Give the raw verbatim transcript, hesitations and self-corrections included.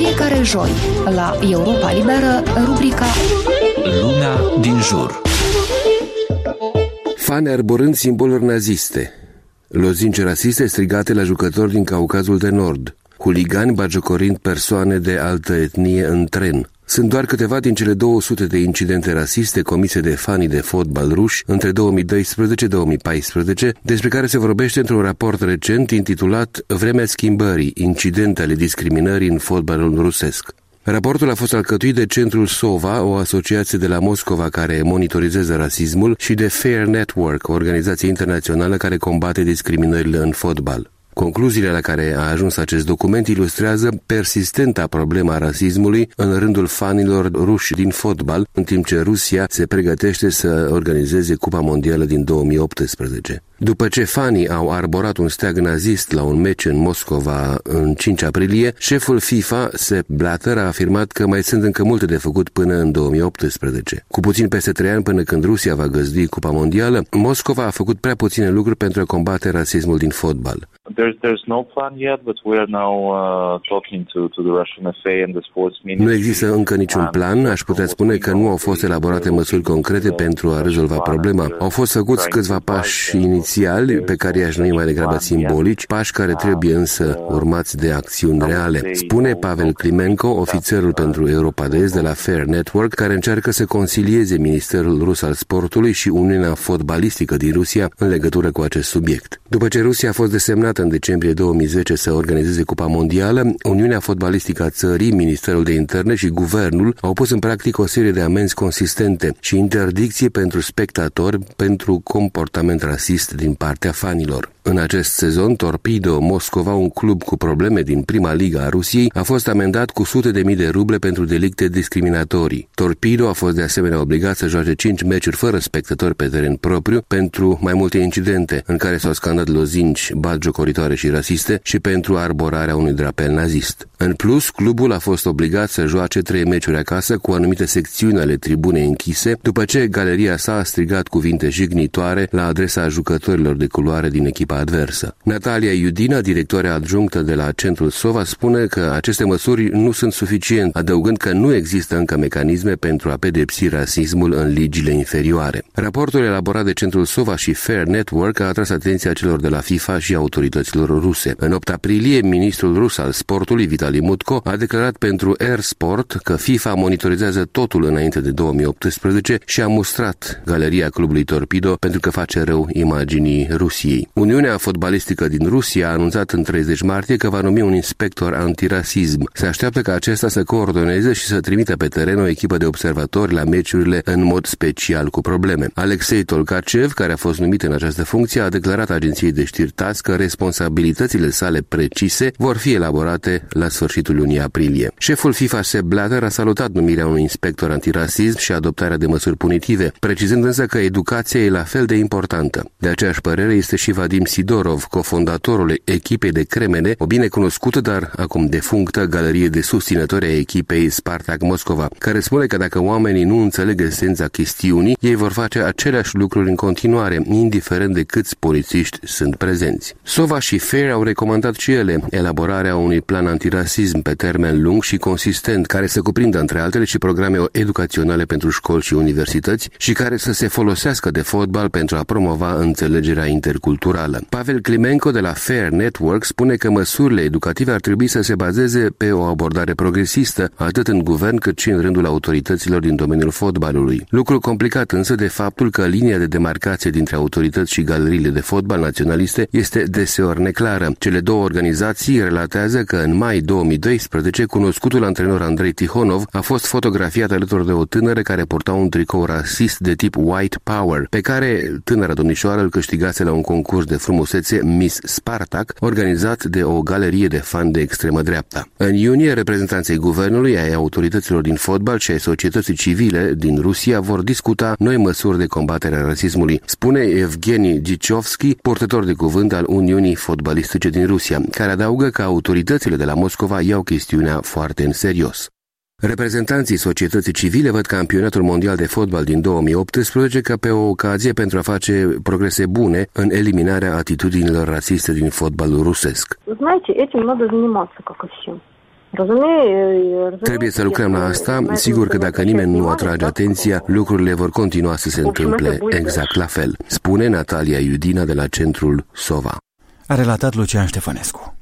fiecare joi, la Europa Liberă, rubrica Lumea din jur. Fani arborând simboluri naziste, lozinci rasiste strigate la jucători din Caucazul de Nord, huligani bagiocorind persoane de altă etnie în tren. Sunt doar câteva din cele două sute de incidente rasiste comise de fanii de fotbal ruși între două mii doisprezece - două mii paisprezece, despre care se vorbește într-un raport recent intitulat Vremea schimbării, incidente ale discriminării în fotbalul rusesc. Raportul a fost alcătuit de Centrul Sova, o asociație de la Moscova care monitorizează rasismul, și de Fair Network, o organizație internațională care combate discriminările în fotbal. Concluziile la care a ajuns acest document ilustrează persistenta problema rasismului în rândul fanilor ruși din fotbal, în timp ce Rusia se pregătește să organizeze Cupa Mondială din două mii optsprezece. După ce fanii au arborat un steag nazist la un meci în Moscova în cinci aprilie, șeful FIFA, Sepp Blatter, a afirmat că mai sunt încă multe de făcut până în două mii optsprezece. Cu puțin peste trei ani până când Rusia va găzdui Cupa Mondială, Moscova a făcut prea puține lucruri pentru a combate rasismul din fotbal. There's, there's no plan yet, but we are now uh, talking to, to the Russian F A and the sports ministry. Nu există încă niciun plan, aș putea spune că nu au fost elaborate măsuri concrete pentru a rezolva problema. Au fost făcuți câțiva pași inițiali, pe care i-aș numi mai degrabă simbolici, pași care trebuie însă urmați de acțiuni reale. Spune Pavel Klimenko, ofițerul pentru Europa de Est de la Fair Network, care încearcă să concilieze Ministerul Rus al Sportului și Uniunea Fotbalistică din Rusia în legătură cu acest subiect. După ce Rusia a fost desemnată în decembrie două mii zece să organizeze Cupa Mondială, Uniunea Fotbalistică a țării, Ministerul de Interne și Guvernul au pus în practică o serie de amenzi consistente și interdicții pentru spectatori pentru comportament rasist din partea fanilor. În acest sezon, Torpedo Moscova, un club cu probleme din prima ligă a Rusiei, a fost amendat cu sute de mii de ruble pentru delicte discriminatorii. Torpedo a fost de asemenea obligat să joace cinci meciuri fără spectatori pe teren propriu pentru mai multe incidente în care s-au scandat lozinci batjocoritoare și rasiste și pentru arborarea unui drapel nazist. În plus, clubul a fost obligat să joace trei meciuri acasă cu anumite secțiuni ale tribunei închise, după ce galeria sa a strigat cuvinte jignitoare la adresa jucătorilor de culoare din echipa adversă. Natalia Iudina, directoarea adjunctă de la Centrul Sova, spune că aceste măsuri nu sunt suficiente, adăugând că nu există încă mecanisme pentru a pedepsi rasismul în ligile inferioare. Raportul elaborat de Centrul Sova și Fair Network a atras atenția celor de la FIFA și autorităților ruse. În opt aprilie, ministrul rus al sportului, Vitali Mutko, a declarat pentru Air Sport că FIFA monitorizează totul înainte de două mii optsprezece și a mustrat galeria clubului Torpedo pentru că face rău imaginii Rusiei. Uniunea Fotbalistică din Rusia a anunțat în treizeci martie că va numi un inspector antirasism. Se așteaptă ca acesta să coordoneze și să trimită pe teren o echipă de observatori la meciurile în mod special cu probleme. Alexei Tolkachev, care a fost numit în această funcție, a declarat agenției de știri T A S că responsabilitățile sale precise vor fi elaborate la sfârșitul lunii aprilie. Șeful FIFA, Sepp Blatter, a salutat numirea unui inspector antirasism și adoptarea de măsuri punitive, precizând însă că educația e la fel de importantă. De aceeași părere este și Vadim Sidorov, cofondatorul echipei de Cremene, o binecunoscută, dar acum defunctă, galerie de susținători a echipei Spartak Moscova, care spune că dacă oamenii nu înțeleg esența chestiunii, ei vor face aceleași lucruri în continuare, indiferent de câți polițiști sunt prezenți. Sova și Fair au recomandat și ele elaborarea unui plan antirasism pe termen lung și consistent, care să cuprindă între altele și programe educaționale pentru școli și universități și care să se folosească de fotbal pentru a promova înțelegerea interculturală. Pavel Klimenko de la Fair Network spune că măsurile educative ar trebui să se bazeze pe o abordare progresistă, atât în guvern cât și în rândul autorităților din domeniul fotbalului. Lucru complicat însă de faptul că linia de demarcație dintre autorități și galeriile de fotbal naționaliste este deseori neclară. Cele două organizații relatează că în mai două mii doisprezece, cunoscutul antrenor Andrei Tihonov a fost fotografiat alături de o tânără care purta un tricou rasist de tip White Power, pe care tânăra domnișoară îl câștigase la un concurs de frumusețe Miss Spartak, organizat de o galerie de fani de extremă dreapta. În iunie, reprezentanții guvernului, ai autorităților din fotbal și ai societății civile din Rusia vor discuta noi măsuri de combatere a rasismului, spune Evgeni Gichovski, purtător de cuvânt al Uniunii Fotbalistice din Rusia, care adaugă că autoritățile de la Moscova iau chestiunea foarte în serios. Reprezentanții societății civile văd campionatul mondial de fotbal din două mii optsprezece ca pe o ocazie pentru a face progrese bune în eliminarea atitudinilor rasiste din fotbalul rusesc. Знаете, этим надо заниматься, как и всем. Trebuie să lucrăm la asta. Sigur că dacă nimeni nu atrage atenția, lucrurile vor continua să se întâmple exact la fel, spune Natalia Iudina de la Centrul Sova. A relatat Lucian Ștefănescu.